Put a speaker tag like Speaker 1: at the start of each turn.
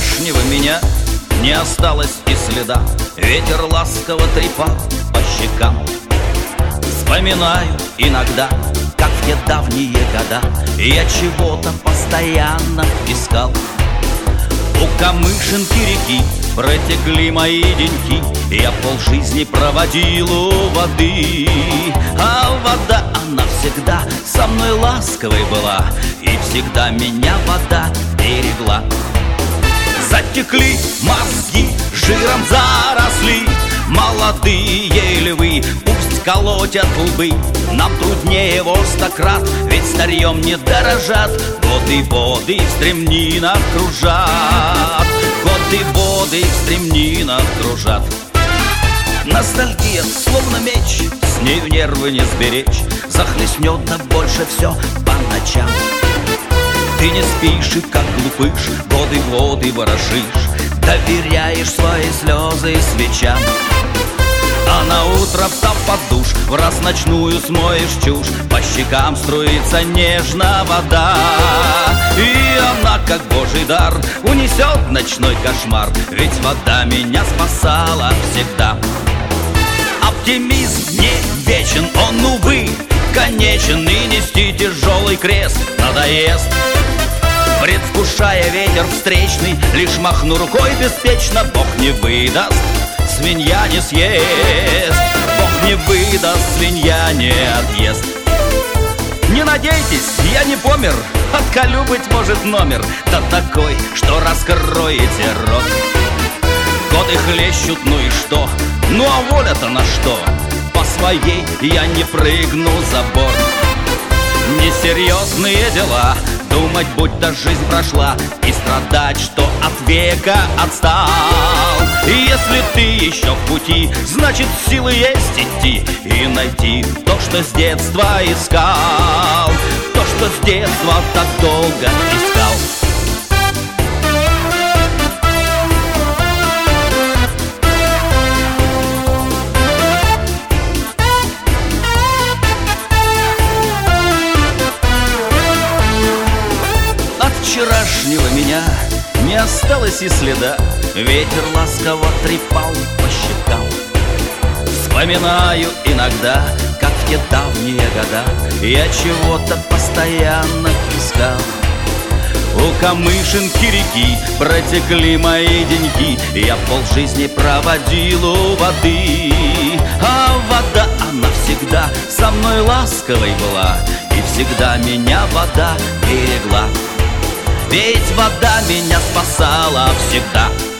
Speaker 1: вчерашнего меня не осталось и следа. Ветер ласково трепал по щекам. Вспоминаю иногда, как в те давние года я чего-то постоянно искал. У Камышинки реки протекли мои деньки, я полжизни проводил у воды. А вода, она всегда со мной ласковой была, и всегда меня вода берегла. Затекли мозги, жиром заросли, молодые львы пусть колотят лбы. Нам труднее во 100 крат, ведь старьем не дорожат. Годы воды в стремнинах кружат, годы воды в стремнинах кружат. Ностальгия, словно меч, с нею нервы не сберечь. Захлестнет да больше все по ночам. Ты не спишь и как глупыш, годы ворошишь, доверяешь свои слезы свечам. А на утро, встав под душ, в раз ночную смоешь чушь. По щекам струится нежно вода, и она, как божий дар, унесет ночной кошмар. Ведь вода меня спасала всегда. Оптимизм не вечен, он, увы, конечен, и нести тяжелый крест надоест. Предвкушая ветер встречный, лишь махну рукой беспечно. Бог не выдаст, свинья не съест. Бог не выдаст, свинья не отъест. Не надейтесь, я не помер, отколю, быть может, номер, да такой, что раскроете рот. Годы хлещут, ну и что? Ну а воля-то на что? По своей я не прыгну за борт. Несерьезные дела, думать, будто жизнь прошла, и страдать, что от века отстал. И если ты еще в пути, значит, силы есть идти и найти то, что с детства искал, то, что с детства так долго искал. Вчерашнего меня не осталось и следа. Ветер ласково трепал по щекам. Вспоминаю иногда, как в те давние года я чего-то постоянно искал. У Камышинки реки протекли мои деньги, я полжизни проводил у воды. А вода, она всегда со мной ласковой была, и всегда меня вода берегла. Ведь вода меня спасала всегда.